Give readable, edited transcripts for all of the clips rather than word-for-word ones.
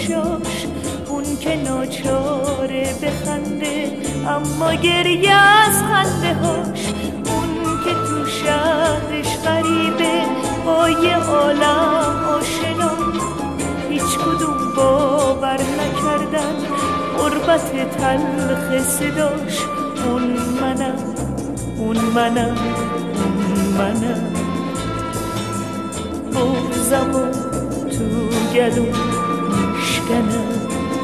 چشاش، اون که ناچاره بخنده اما گریه از خنده هاش، اون که تو شهرش غریبه با یه عالم آشنا، هیچ کدوم باور نکردن غربت تلخ صداش. اون منم، اون منم، اون منم، بغضم و تو گلو میشکنم.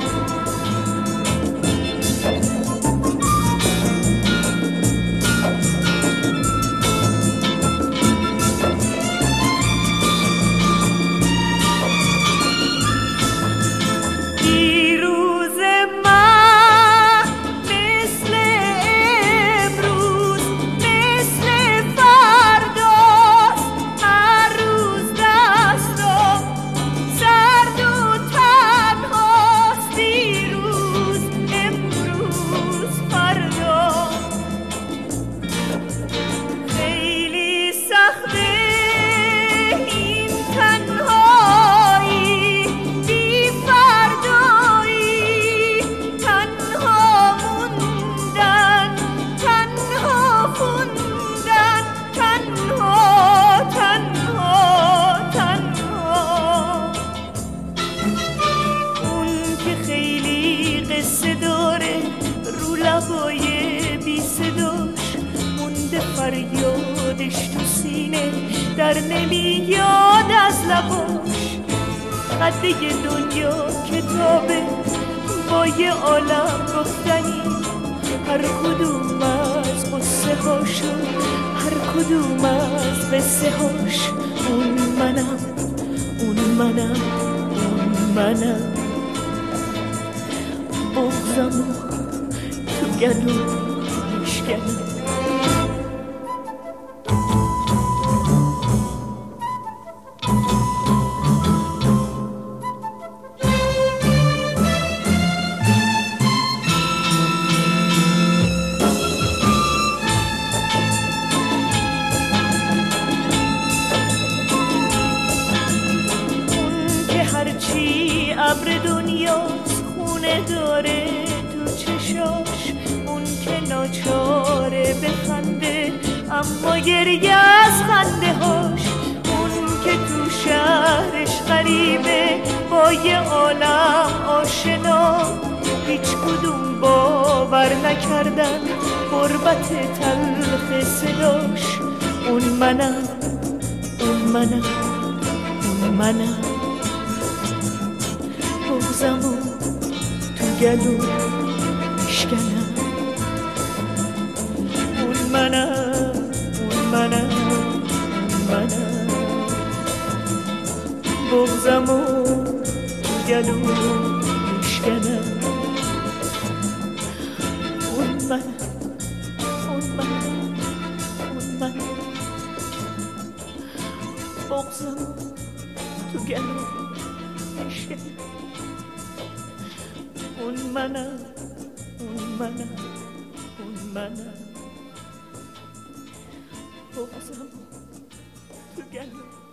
فریادش تو سینه در نمیاد از لباش. قده دنیا کتابه با یه عالم گفتنی، هر کدوم از قصه هاشو، هر کدوم از قصه هاش. اون منم، اون منم، اون منم، بغضمو تو گلو میشکنم. هرچی ابر دنیاست خونه داره تو چشاش، اون که ناچاره بخنده اما گریه از خنده هاش، اون که تو شهرش غریبه با یه عالم آشنا، هیچ کدوم باور نکردن غربت تلخ صداش. اون منم، اون منم، اون منم، بغضمو تو گلو میشکنم. اون منم، اون منم، اون منم، بغضمو تو گلو میشکنم. اون منم، اون منم، اون منم، بغضمو تو گلو میشکنم. اون منم، اون منم، اون منم، بغضمو تو گلو